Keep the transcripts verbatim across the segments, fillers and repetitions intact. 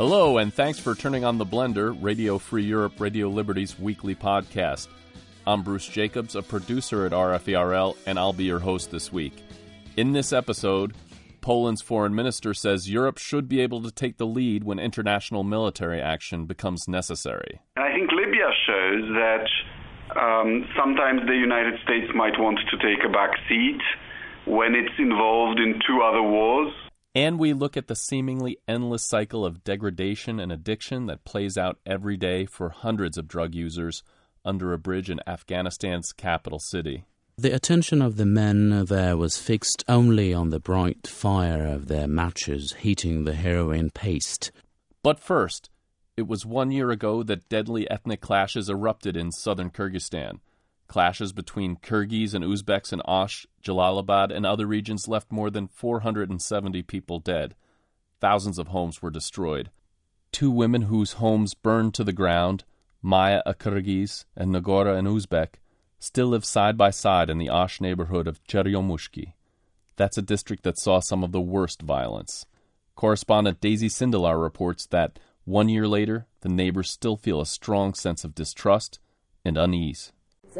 Hello, and thanks for turning on The Blender, Radio Free Europe, Radio Liberty's weekly podcast. I'm Bruce Jacobs, a producer at R F E R L, and I'll be your host this week. In this episode, Poland's foreign minister says Europe should be able to take the lead when international military action becomes necessary. I think Libya shows that um, sometimes the United States might want to take a back seat when it's involved in two other wars. And we look at the seemingly endless cycle of degradation and addiction that plays out every day for hundreds of drug users under a bridge in Afghanistan's capital city. The attention of the men there was fixed only on the bright fire of their matches heating the heroin paste. But first, it was one year ago that deadly ethnic clashes erupted in southern Kyrgyzstan. Clashes between Kyrgyz and Uzbeks in Osh, Jalalabad, and other regions left more than four hundred seventy people dead. Thousands of homes were destroyed. Two women whose homes burned to the ground, Maya, a Kyrgyz, and Nagora, an Uzbek, still live side by side in the Osh neighborhood of Cheryomushki. That's a district that saw some of the worst violence. Correspondent Daisy Sindelar reports that one year later, the neighbors still feel a strong sense of distrust and unease.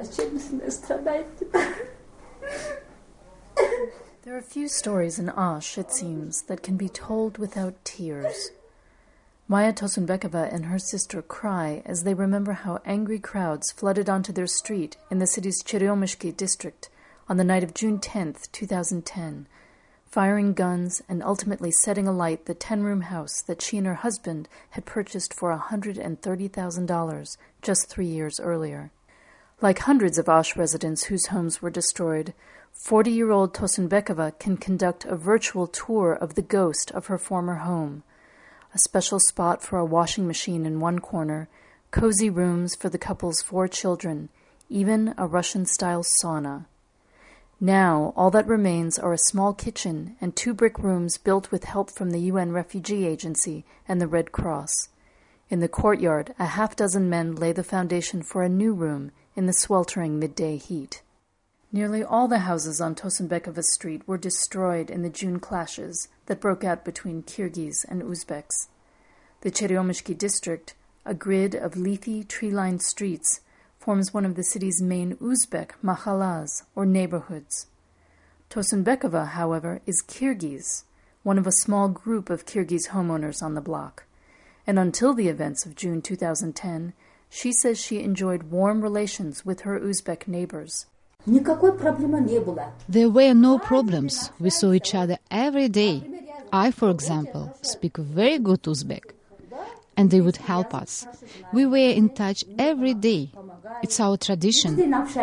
There are few stories in Osh, it seems, that can be told without tears. Maya Tosunbekova and her sister cry as they remember how angry crowds flooded onto their street in the city's Cheryomushki district on the night of June tenth, twenty ten, firing guns and ultimately setting alight the ten-room house that she and her husband had purchased for one hundred thirty thousand dollars just three years earlier. Like hundreds of Osh residents whose homes were destroyed, forty-year-old Tosunbekova can conduct a virtual tour of the ghost of her former home. A special spot for a washing machine in one corner, cozy rooms for the couple's four children, even a Russian-style sauna. Now, all that remains are a small kitchen and two brick rooms built with help from the U N Refugee Agency and the Red Cross. In the courtyard, a half-dozen men lay the foundation for a new room in the sweltering midday heat. Nearly all the houses on Tosunbekova Street were destroyed in the June clashes that broke out between Kyrgyz and Uzbeks. The Cheryomushki district, a grid of leafy, tree-lined streets, forms one of the city's main Uzbek mahallas, or neighborhoods. Tosunbekova, however, is Kyrgyz, one of a small group of Kyrgyz homeowners on the block. And until the events of June twenty ten, she says she enjoyed warm relations with her Uzbek neighbors. There were no problems. We saw each other every day. I, for example, speak very good Uzbek, and they would help us. We were in touch every day. It's our tradition.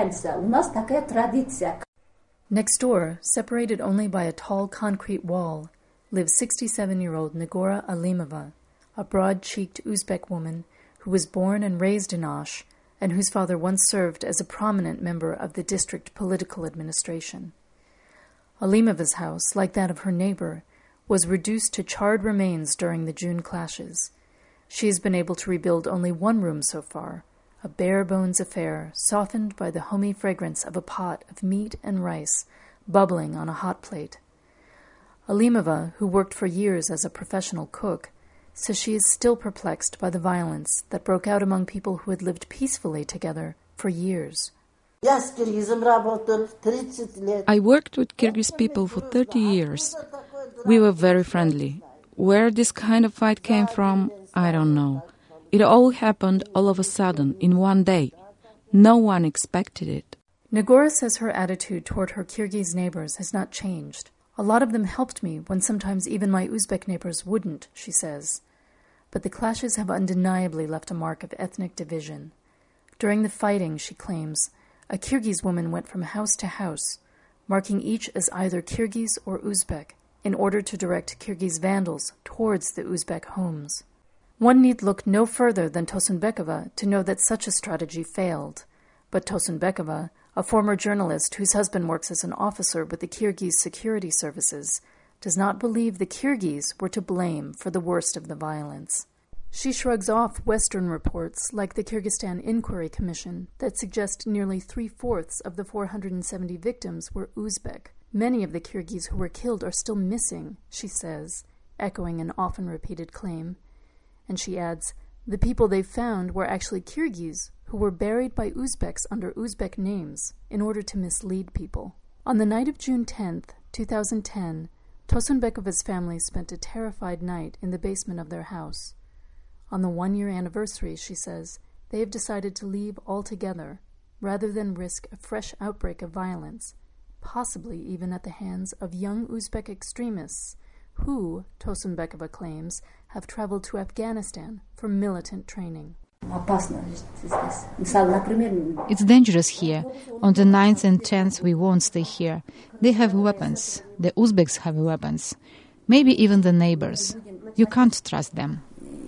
Next door, separated only by a tall concrete wall, lives sixty-seven-year-old Nagora Alimova, a broad-cheeked Uzbek woman who was born and raised in Osh, and whose father once served as a prominent member of the district political administration. Alimova's house, like that of her neighbor, was reduced to charred remains during the June clashes. She has been able to rebuild only one room so far, a bare-bones affair softened by the homey fragrance of a pot of meat and rice bubbling on a hot plate. Alimova, who worked for years as a professional cook, says she is still perplexed by the violence that broke out among people who had lived peacefully together for years. I worked with Kyrgyz people for thirty years. We were very friendly. Where this kind of fight came from, I don't know. It all happened all of a sudden, in one day. No one expected it. Nagora says her attitude toward her Kyrgyz neighbors has not changed. A lot of them helped me when sometimes even my Uzbek neighbors wouldn't, she says. But the clashes have undeniably left a mark of ethnic division. During the fighting, she claims, a Kyrgyz woman went from house to house, marking each as either Kyrgyz or Uzbek, in order to direct Kyrgyz vandals towards the Uzbek homes. One need look no further than Tosunbekova to know that such a strategy failed. But Tosunbekova, a former journalist whose husband works as an officer with the Kyrgyz security services, does not believe the Kyrgyz were to blame for the worst of the violence. She shrugs off Western reports like the Kyrgyzstan Inquiry Commission that suggest nearly three-fourths of the four hundred seventy victims were Uzbek. Many of the Kyrgyz who were killed are still missing, she says, echoing an often repeated claim. And she adds, the people they found were actually Kyrgyz, who were buried by Uzbeks under Uzbek names in order to mislead people. On the night of June tenth, two thousand ten, Tosunbekova's family spent a terrified night in the basement of their house. On the one-year anniversary, she says, they have decided to leave altogether, rather than risk a fresh outbreak of violence, possibly even at the hands of young Uzbek extremists who, Tosunbekova claims, have traveled to Afghanistan for militant training. It's dangerous here. On the ninth and tenth we won't stay here. They have weapons. The Uzbeks have weapons. Maybe even the neighbors. You can't trust them.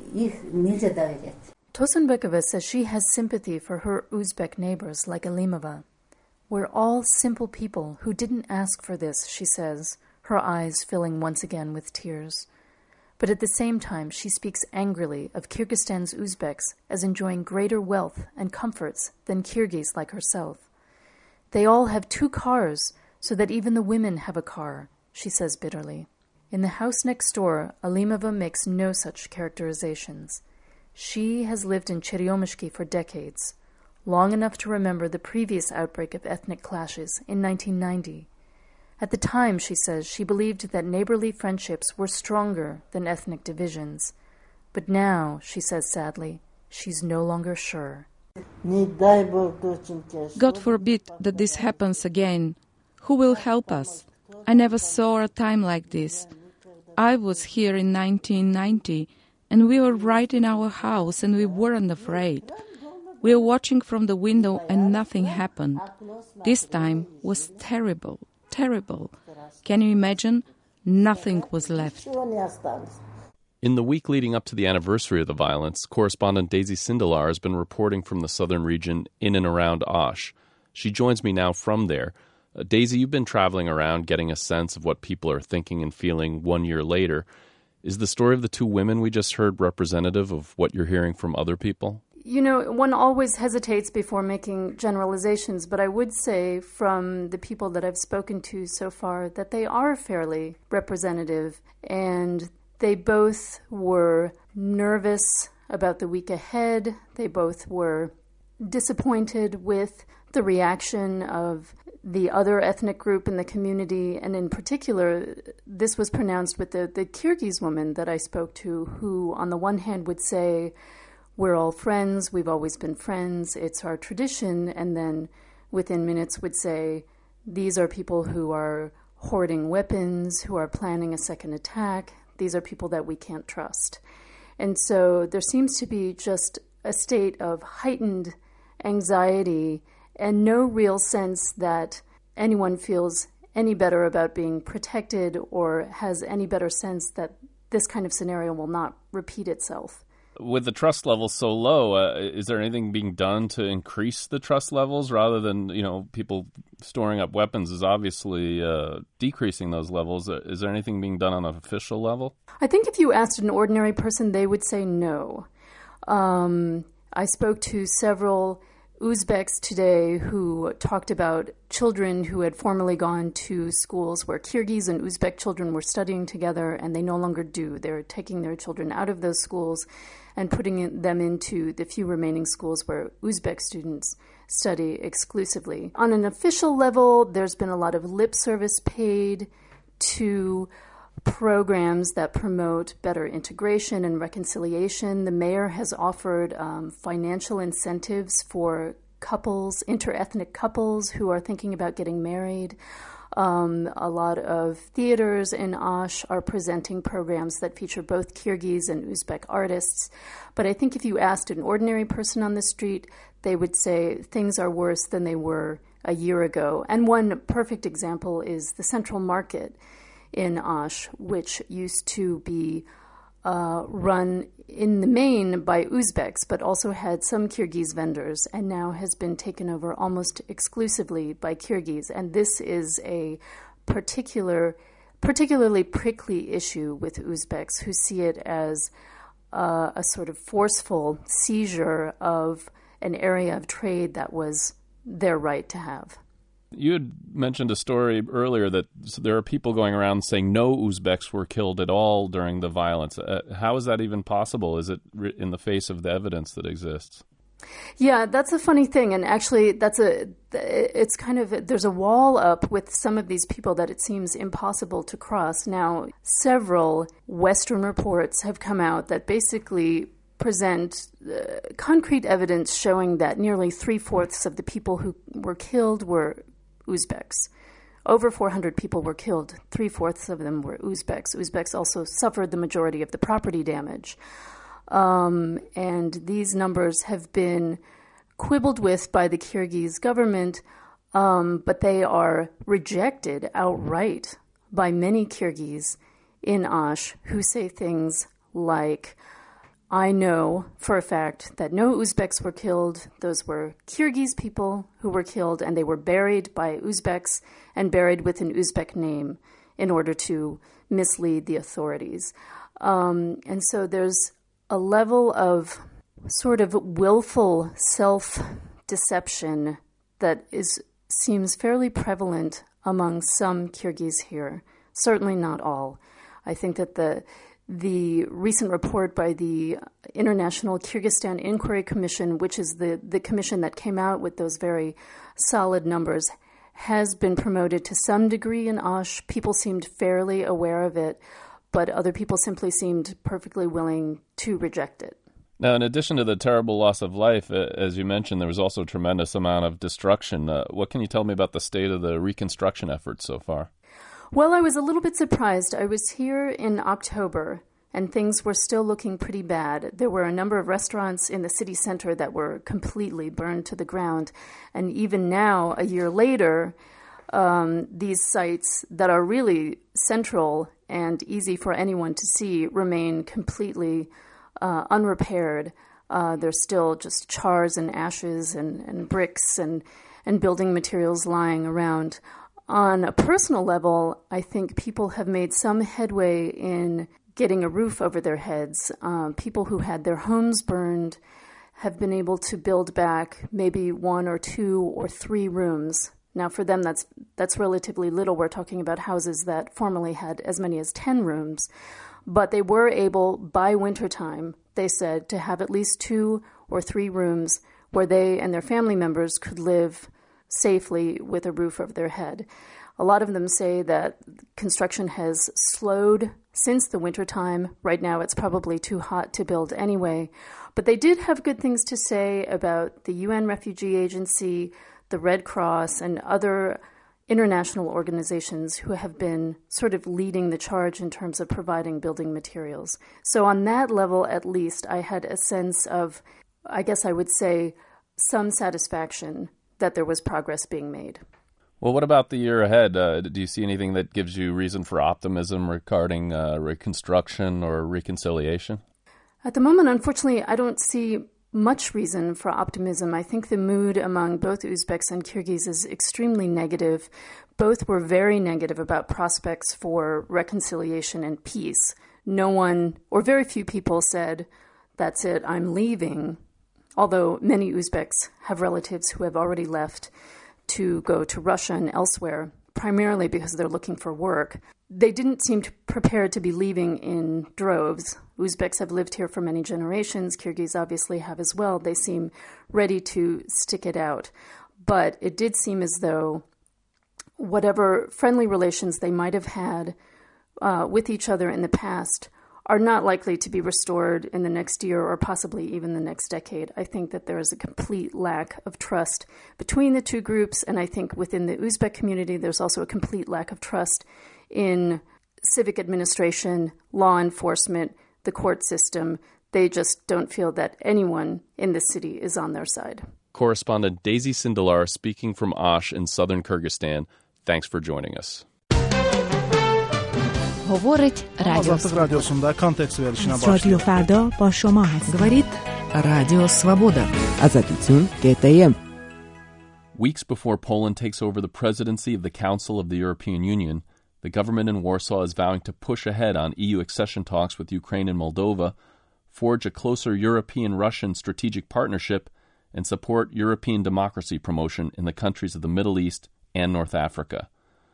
Tosunbekova says she has sympathy for her Uzbek neighbors like Alimova. We're all simple people who didn't ask for this, she says, her eyes filling once again with tears. But at the same time, she speaks angrily of Kyrgyzstan's Uzbeks as enjoying greater wealth and comforts than Kyrgyz like herself. They all have two cars, so that even the women have a car, she says bitterly. In the house next door, Alimova makes no such characterizations. She has lived in Cheryomishki for decades, long enough to remember the previous outbreak of ethnic clashes in nineteen ninety. At the time, she says, she believed that neighborly friendships were stronger than ethnic divisions. But now, she says sadly, she's no longer sure. God forbid that this happens again. Who will help us? I never saw a time like this. I was here in nineteen ninety, and we were right in our house, and we weren't afraid. We were watching from the window, and nothing happened. This time was terrible. Terrible. Can you imagine? Nothing was left. In the week leading up to the anniversary of the violence, correspondent Daisy Sindelar has been reporting from the southern region in and around Osh. She joins me now from there. Uh, Daisy, you've been traveling around getting a sense of what people are thinking and feeling one year later. Is the story of the two women we just heard representative of what you're hearing from other people? You know, one always hesitates before making generalizations, but I would say from the people that I've spoken to so far that they are fairly representative, and they both were nervous about the week ahead. They both were disappointed with the reaction of the other ethnic group in the community, and in particular, this was pronounced with the, the Kyrgyz woman that I spoke to, who on the one hand would say, we're all friends, we've always been friends, it's our tradition, and then within minutes would say, these are people who are hoarding weapons, who are planning a second attack, these are people that we can't trust. And so there seems to be just a state of heightened anxiety and no real sense that anyone feels any better about being protected or has any better sense that this kind of scenario will not repeat itself. With the trust levels so low, uh, is there anything being done to increase the trust levels rather than, you know, people storing up weapons is obviously uh, decreasing those levels? Is there anything being done on an official level? I think if you asked an ordinary person, they would say no. Um, I spoke to several Uzbeks today who talked about children who had formerly gone to schools where Kyrgyz and Uzbek children were studying together, and they no longer do. They're taking their children out of those schools and putting them into the few remaining schools where Uzbek students study exclusively. On an official level, there's been a lot of lip service paid to programs that promote better integration and reconciliation. The mayor has offered um, financial incentives for couples, interethnic couples who are thinking about getting married. Um, a lot of theaters in Osh are presenting programs that feature both Kyrgyz and Uzbek artists. But I think if you asked an ordinary person on the street, they would say things are worse than they were a year ago. And one perfect example is the Central Market in Osh, which used to be uh, run in the main by Uzbeks, but also had some Kyrgyz vendors, and now has been taken over almost exclusively by Kyrgyz. And this is a particular, particularly prickly issue with Uzbeks, who see it as uh, a sort of forceful seizure of an area of trade that was their right to have. You had mentioned a story earlier that there are people going around saying no Uzbeks were killed at all during the violence. Uh, how is that even possible? Is it in the face of the evidence that exists? Yeah, that's a funny thing. And actually, that's a, it's kind of, there's a wall up with some of these people that it seems impossible to cross. Now, several Western reports have come out that basically present uh, concrete evidence showing that nearly three-fourths of the people who were killed were Uzbeks. Over four hundred people were killed. Three-fourths of them were Uzbeks. Uzbeks also suffered the majority of the property damage. Um, and these numbers have been quibbled with by the Kyrgyz government, um, but they are rejected outright by many Kyrgyz in Osh who say things like, I know for a fact that no Uzbeks were killed. Those were Kyrgyz people who were killed, and they were buried by Uzbeks and buried with an Uzbek name in order to mislead the authorities. Um, and so there's a level of sort of willful self-deception that is seems fairly prevalent among some Kyrgyz here. Certainly not all. I think that the the recent report by the International Kyrgyzstan Inquiry Commission, which is the, the commission that came out with those very solid numbers, has been promoted to some degree in Osh. People seemed fairly aware of it, but other people simply seemed perfectly willing to reject it. Now, in addition to the terrible loss of life, uh, as you mentioned, there was also a tremendous amount of destruction. Uh, what can you tell me about the state of the reconstruction efforts so far? Well, I was a little bit surprised. I was here in October, and things were still looking pretty bad. There were a number of restaurants in the city center that were completely burned to the ground. And even now, a year later, um, these sites that are really central and easy for anyone to see remain completely uh, unrepaired. Uh, there's still just chars and ashes and, and bricks and, and building materials lying around. On a personal level, I think people have made some headway in getting a roof over their heads. Um, people who had their homes burned have been able to build back maybe one or two or three rooms. Now, for them, that's that's relatively little. We're talking about houses that formerly had as many as ten rooms. But they were able, by wintertime, they said, to have at least two or three rooms where they and their family members could live safely with a roof over their head. A lot of them say that construction has slowed since the wintertime. Right now, it's probably too hot to build anyway. But they did have good things to say about the U N Refugee Agency, the Red Cross, and other international organizations who have been sort of leading the charge in terms of providing building materials. So on that level, at least, I had a sense of, I guess I would say, some satisfaction that there was progress being made. Well, what about the year ahead? Uh, do you see anything that gives you reason for optimism regarding uh, reconstruction or reconciliation? At the moment, unfortunately, I don't see much reason for optimism. I think the mood among both Uzbeks and Kyrgyz is extremely negative. Both were very negative about prospects for reconciliation and peace. No one, or very few people, said, "That's it, I'm leaving," although many Uzbeks have relatives who have already left to go to Russia and elsewhere, primarily because they're looking for work. They didn't seem to prepared to be leaving in droves. Uzbeks have lived here for many generations. Kyrgyz obviously have as well. They seem ready to stick it out. But it did seem as though whatever friendly relations they might have had uh, with each other in the past are not likely to be restored in the next year or possibly even the next decade. I think that there is a complete lack of trust between the two groups, and I think within the Uzbek community there's also a complete lack of trust in civic administration, law enforcement, the court system. They just don't feel that anyone in the city is on their side. Correspondent Daisy Sindelar speaking from Osh in southern Kyrgyzstan. Thanks for joining us. говорить радіо فردا با شما هست. Говорит Радио Свобода. Азатитун КТМ. Weeks before Poland takes over the presidency of the Council of the European Union, the government in Warsaw is vowing to push ahead on E U accession talks with Ukraine and Moldova, forge a closer European-Russian strategic partnership, and support European democracy promotion in the countries of the Middle East and North Africa.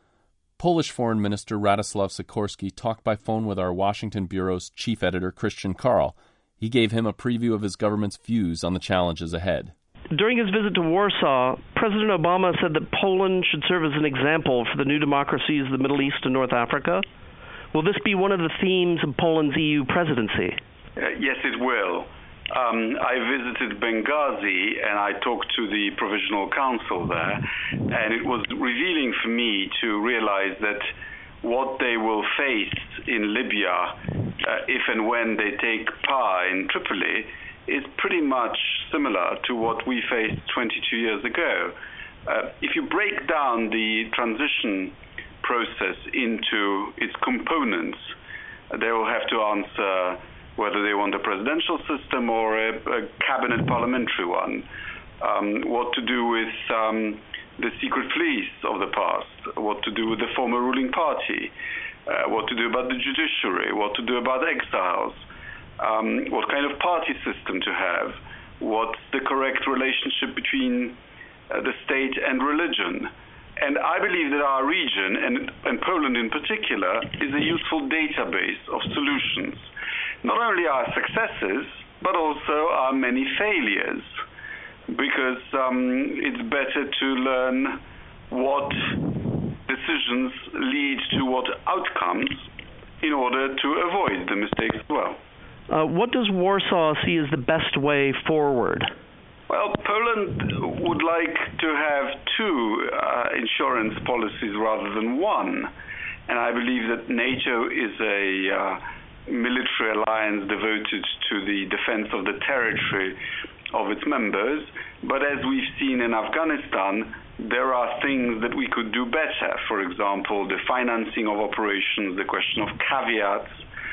Polish Foreign Minister Radoslaw Sikorski talked by phone with our Washington Bureau's chief editor, Christian Karl. He gave him a preview of his government's views on the challenges ahead. During his visit to Warsaw, President Obama said that Poland should serve as an example for the new democracies of the Middle East and North Africa. Will this be one of the themes of Poland's E U presidency? Uh, yes, it will. Um, I visited Benghazi and I talked to the Provisional Council there, and it was revealing for me to realize that what they will face in Libya, uh, if and when they take power in Tripoli, is pretty much similar to what we faced twenty-two years ago. Uh, if you break down the transition process into its components, uh, they will have to answer whether they want a presidential system or a, a cabinet parliamentary one, um, what to do with um, the secret police of the past, what to do with the former ruling party, uh, what to do about the judiciary, what to do about exiles, um, what kind of party system to have, what's the correct relationship between uh, the state and religion. And I believe that our region, and, and Poland in particular, is a useful database of solutions. Not only our successes, but also our many failures, because um, it's better to learn what decisions lead to what outcomes in order to avoid the mistakes as well. Uh, what does Warsaw see as the best way forward? Well, Poland would like to have two uh, insurance policies rather than one, and I believe that NATO is a uh, military alliance devoted to the defense of the territory of its members, but as we've seen in Afghanistan, there are things that we could do better. For example, the financing of operations, the question of caveats,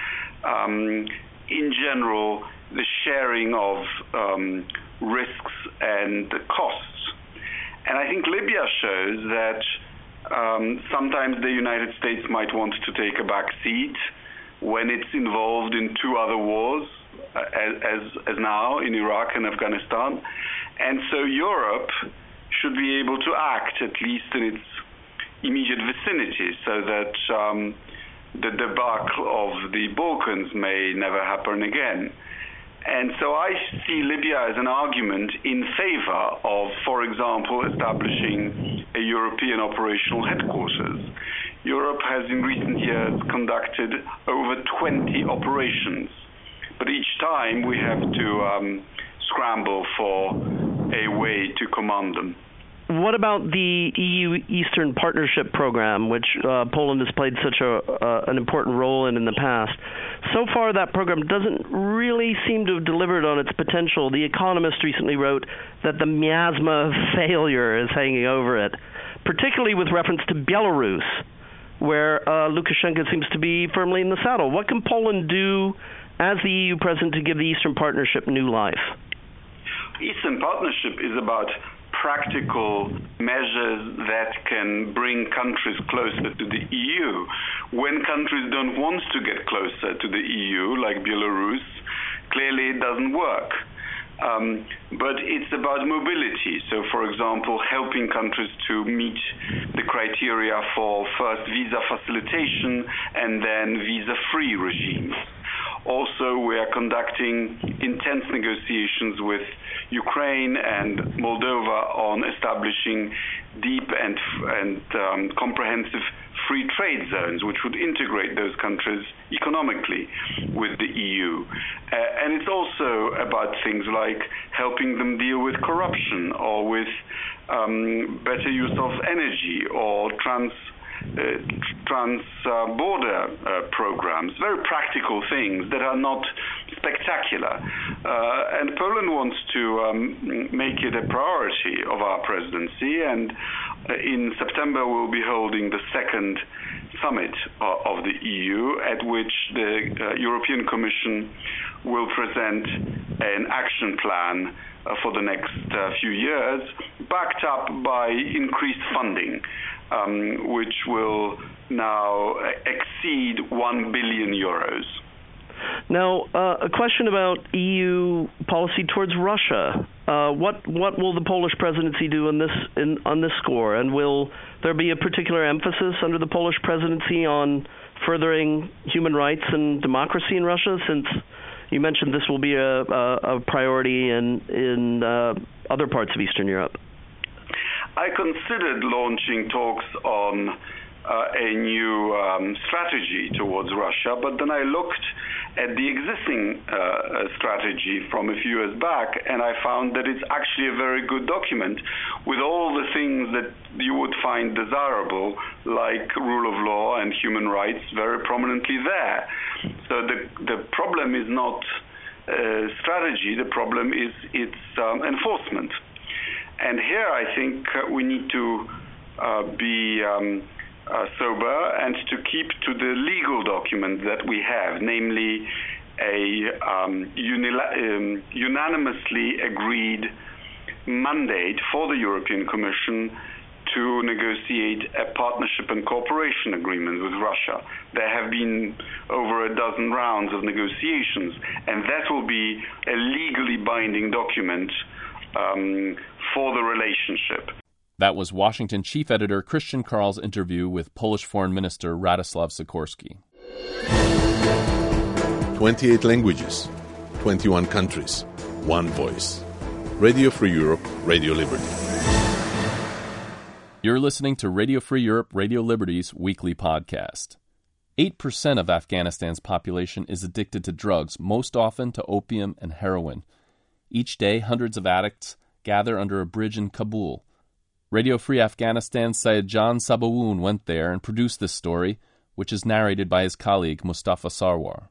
um, in general, the sharing of um, risks and costs. And I think Libya shows that um, sometimes the United States might want to take a back seat when it's involved in two other wars, uh, as, as now in Iraq and Afghanistan. And so Europe should be able to act, at least in its immediate vicinity, so that um, the debacle of the Balkans may never happen again. And so I see Libya as an argument in favor of, for example, establishing a European operational headquarters. Europe has in recent years conducted over twenty operations, but each time we have to um, scramble for a way to command them. What about the E U Eastern Partnership Program, which uh, Poland has played such a, uh, an important role in in the past? So far, that program doesn't really seem to have delivered on its potential. The Economist recently wrote that the miasma of failure is hanging over it, particularly with reference to Belarus, where uh, Lukashenko seems to be firmly in the saddle. What can Poland do as the E U president to give the Eastern Partnership new life? Eastern Partnership is about practical measures that can bring countries closer to the E U. When countries don't want to get closer to the E U, like Belarus, clearly it doesn't work. Um, but it's about mobility. So, for example, helping countries to meet the criteria for first visa facilitation and then visa-free regimes. Also, we are conducting intense negotiations with Ukraine and Moldova on establishing deep and, and um, comprehensive free trade zones, which would integrate those countries economically with the E U. Uh, and it's also about things like helping them deal with corruption or with um, better use of energy or trans Uh, trans-border uh, uh, programs, very practical things that are not spectacular. Uh, and Poland wants to um, make it a priority of our presidency, and uh, in September we'll be holding the second summit uh, of the E U, at which the uh, European Commission will present an action plan uh, for the next uh, few years, backed up by increased funding, Um, which will now exceed one billion euros. Now, uh, a question about E U policy towards Russia. Uh, what what will the Polish presidency do in this in, on this score? And will there be a particular emphasis under the Polish presidency on furthering human rights and democracy in Russia? Since you mentioned this will be a, a, a priority in in uh, other parts of Eastern Europe. I considered launching talks on uh, a new um, strategy towards Russia, but then I looked at the existing uh, strategy from a few years back, and I found that it's actually a very good document with all the things that you would find desirable, like rule of law and human rights, very prominently there. So the the problem is not uh, strategy, the problem is its um, enforcement. And here I think uh, we need to uh, be um, uh, sober and to keep to the legal document that we have, namely a um, unila- um, unanimously agreed mandate for the European Commission to negotiate a partnership and cooperation agreement with Russia. There have been over a dozen rounds of negotiations, and that will be a legally binding document um, for the relationship. That was Washington Chief Editor Christian Karl's interview with Polish Foreign Minister Radoslaw Sikorski. twenty-eight languages, twenty-one countries, one voice. Radio Free Europe, Radio Liberty. You're listening to Radio Free Europe, Radio Liberty's weekly podcast. eight percent of Afghanistan's population is addicted to drugs, most often to opium and heroin. Each day, hundreds of addicts gather under a bridge in Kabul. Radio Free Afghanistan's Sayedjan Sabawoon went there and produced this story, which is narrated by his colleague Mustafa Sarwar.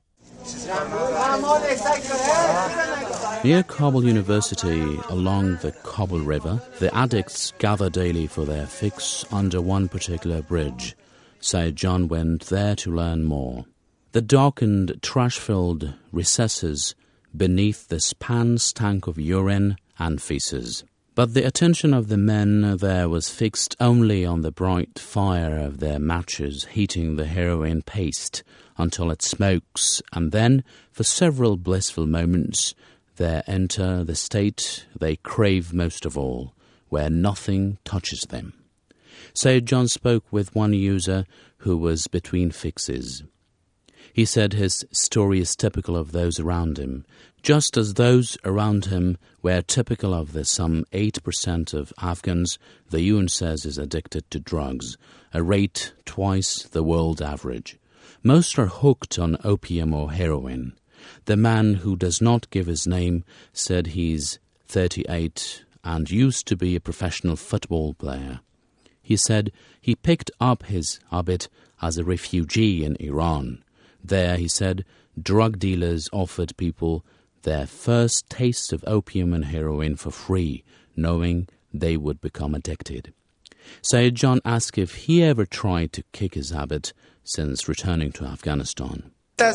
Near Kabul University, along the Kabul River, the addicts gather daily for their fix under one particular bridge. Sayedjan went there to learn more. The darkened, trash-filled recesses beneath this pan-stank of urine and feces. But the attention of the men there was fixed only on the bright fire of their matches heating the heroin paste until it smokes, and then, for several blissful moments, there enter the state they crave most of all, where nothing touches them. Sayedjan spoke with one user who was between fixes. He said his story is typical of those around him, just as those around him were typical of the some eight percent of Afghans the U N says is addicted to drugs, a rate twice the world average. Most are hooked on opium or heroin. The man who does not give his name said he's thirty-eight and used to be a professional football player. He said he picked up his habit as a refugee in Iran. There, he said, drug dealers offered people their first taste of opium and heroin for free, knowing they would become addicted. Sayedjan asked if he ever tried to kick his habit since returning to Afghanistan.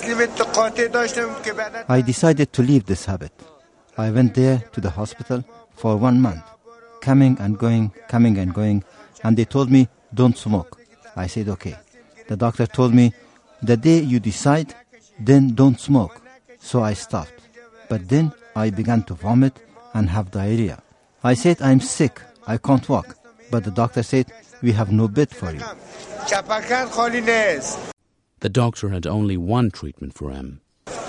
I decided to leave this habit. I went there to the hospital for one month, coming and going, coming and going, and they told me, don't smoke. I said, okay. The doctor told me, the day you decide, then don't smoke. So I stopped. But then I began to vomit and have diarrhea. I said, I'm sick, I can't walk. But the doctor said, we have no bed for you. The doctor had only one treatment for him.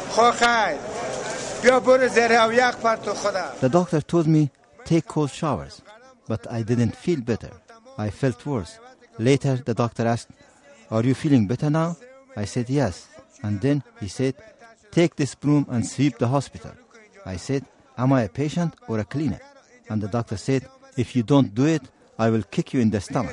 The doctor told me, take cold showers. But I didn't feel better. I felt worse. Later, the doctor asked, are you feeling better now? I said, yes. And then he said, take this broom and sweep the hospital. I said, am I a patient or a cleaner? And the doctor said, if you don't do it, I will kick you in the stomach.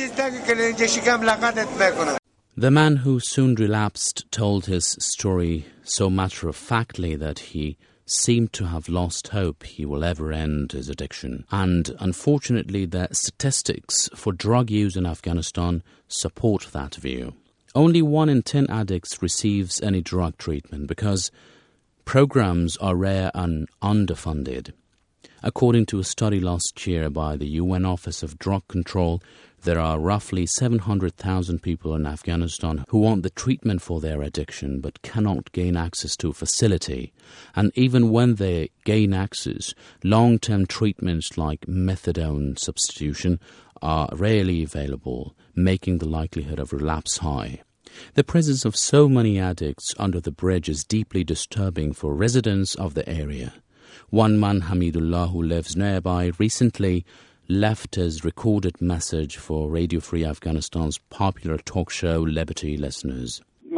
The man who soon relapsed told his story so matter-of-factly that he seemed to have lost hope he will ever end his addiction. And unfortunately, the statistics for drug use in Afghanistan support that view. Only one in ten addicts receives any drug treatment because programs are rare and underfunded. According to a study last year by the U N Office of Drug Control, There are roughly seven hundred thousand people in Afghanistan who want the treatment for their addiction but cannot gain access to a facility. And even when they gain access, long-term treatments like methadone substitution are rarely available, making the likelihood of relapse high. The presence of so many addicts under the bridge is deeply disturbing for residents of the area. One man, Hamidullah, who lives nearby, recently left his recorded message for Radio Free Afghanistan's popular talk show Liberty listeners.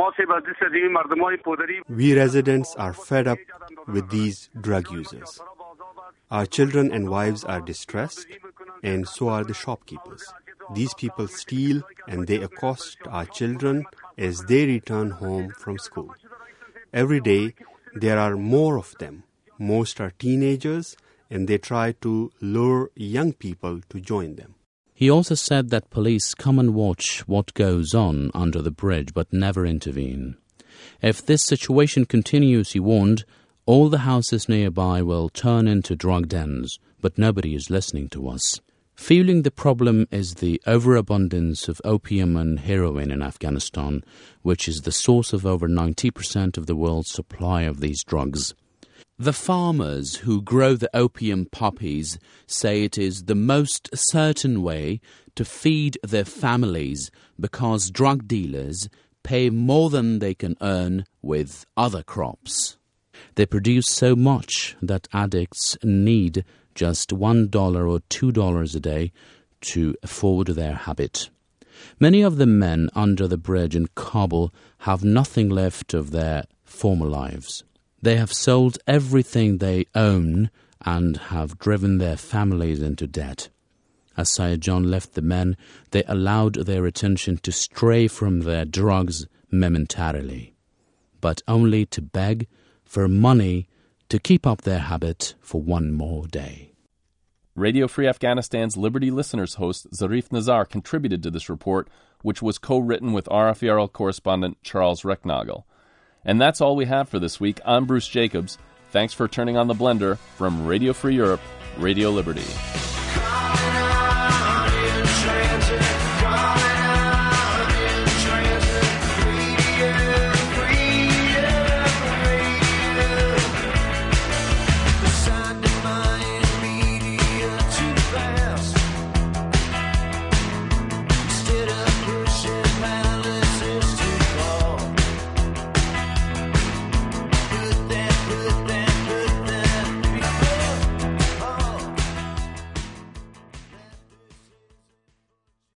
We residents are fed up with these drug users. Our children and wives are distressed, and so are the shopkeepers. These people steal and they accost our children as they return home from school. Every day there are more of them. Most are teenagers, and they try to lure young people to join them. He also said that police come and watch what goes on under the bridge but never intervene. If this situation continues, he warned, all the houses nearby will turn into drug dens, but nobody is listening to us. Feeling the problem is the overabundance of opium and heroin in Afghanistan, which is the source of over ninety percent of the world's supply of these drugs. The farmers who grow the opium poppies say it is the most certain way to feed their families because drug dealers pay more than they can earn with other crops. They produce so much that addicts need just one dollar or two dollars a day to afford their habit. Many of the men under the bridge in Kabul have nothing left of their former lives. They have sold everything they own and have driven their families into debt. As Syed John left the men, they allowed their attention to stray from their drugs momentarily, but only to beg for money to keep up their habit for one more day. Radio Free Afghanistan's Liberty Listeners host Zarif Nazar contributed to this report, which was co-written with R F E R L correspondent Charles Recknagel. And that's all we have for this week. I'm Bruce Jacobs. Thanks for turning on the blender from Radio Free Europe, Radio Liberty.